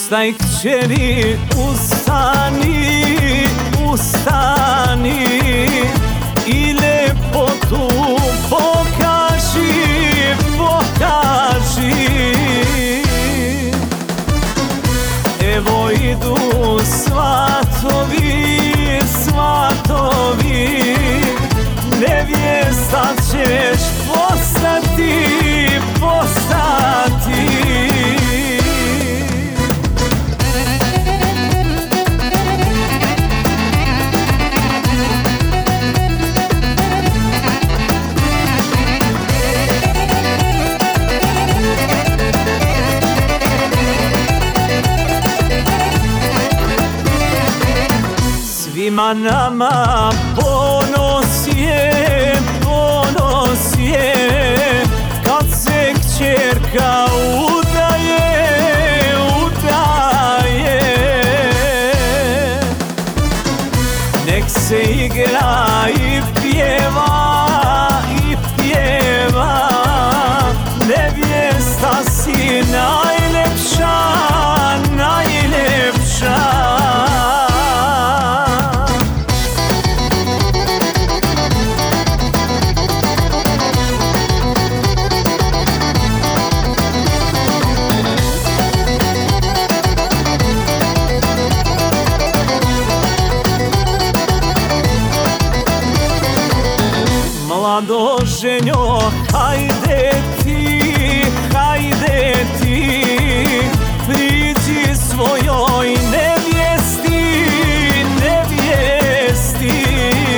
Ustaj kćeri, ustani, ustani i ljepotu pokaži, pokaži. Evo idu svatovi, svatovi, nevjesta ćeš postati, postati. Svima nama ponos je, ponos je, kad se kćerka udaje, udaje. Nek se igra i pjeva, i pjeva, nevjesta si najlepša, najlepša. Mlado ženjo, hajde ti, priđi svojoj nevjesti, nevjesti.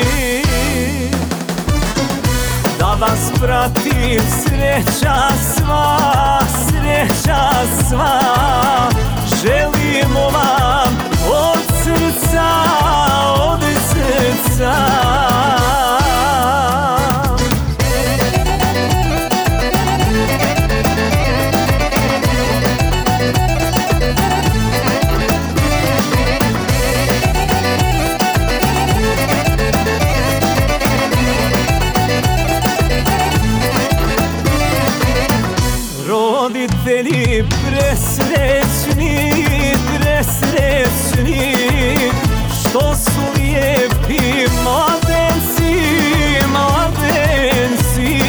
Da vas prati sreća sva, sreća sva, želimo vam od srca, od srca. Roditelji presrećni, presrećni, što su lijepi mladenci, mladenci.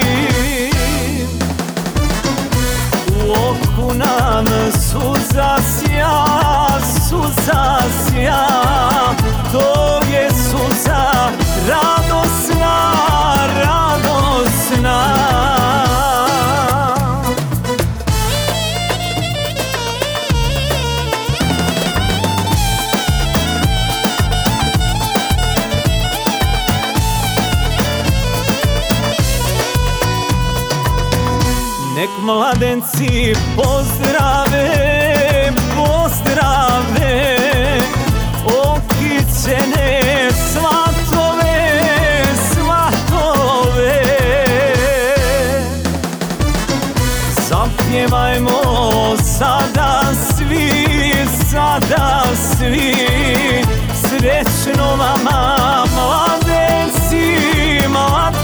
U oku nam suza sja, suza sja, to je suza radosna, radosna. Nek mladenci pozdrave, pozdrave okićene svatove, svatove. Zapjevajmo sada svi, sada svi, srećno vama mladenci, mladenci.